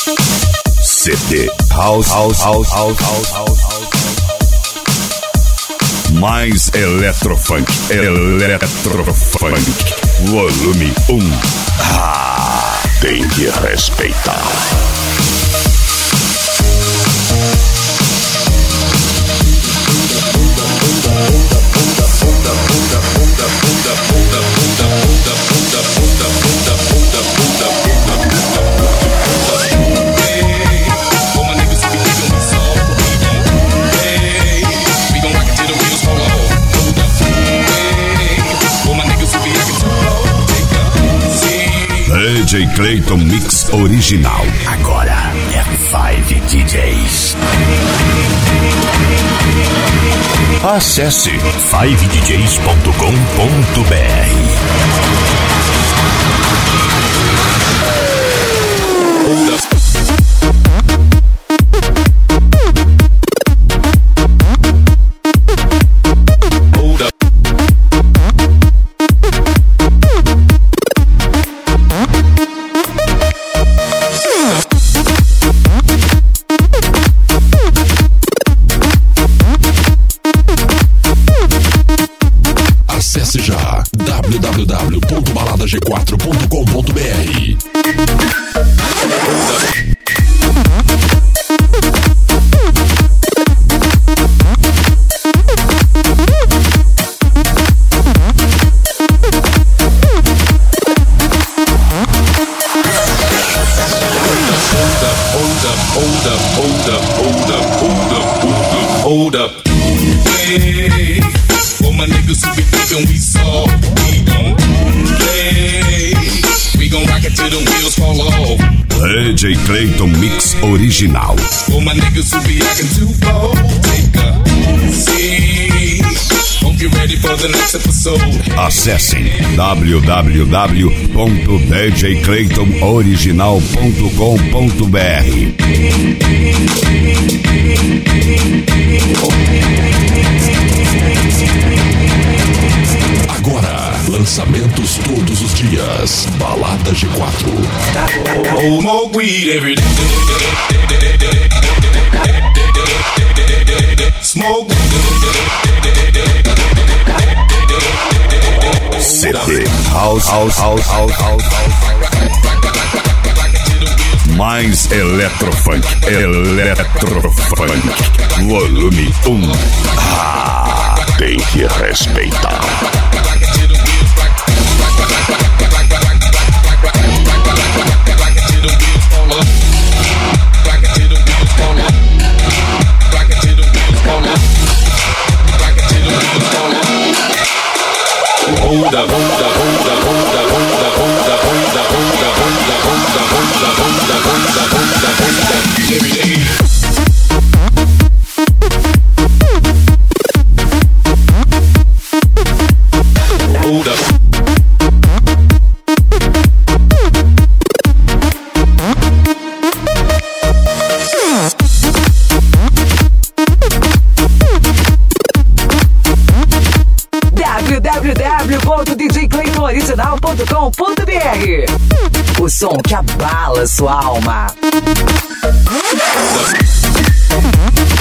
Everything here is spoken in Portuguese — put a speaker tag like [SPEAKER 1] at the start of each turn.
[SPEAKER 1] CD House. Mais Eletrofunk. Volume 1. Tem que respeitar. DJ Clayton Mix Original. Agora é 5 DJs. Acesse 5djs.com.br.
[SPEAKER 2] Acesse já www.baladag4.com.br.
[SPEAKER 3] Hold up. Hey, for my niggas who be thinking we soft, we don't play. We gon' rock it till the wheels fall off.
[SPEAKER 1] DJ Clayton Mix Original.
[SPEAKER 3] For my niggas who be acting too bold, take a seat. Hope you're ready for the next episode.
[SPEAKER 1] Acessem www.djclaytonoriginal.com.br.
[SPEAKER 2] Agora, lançamentos todos os dias. Balada G4.
[SPEAKER 3] Oh, more weed every day. Smoke.
[SPEAKER 1] CD House. Mais Eletrofunk. Volume 1. Tem que respeitar.
[SPEAKER 3] Hold up. Every day. Hold up.
[SPEAKER 4] www.djclaytonoriginal.com.br. O som que abala sua alma.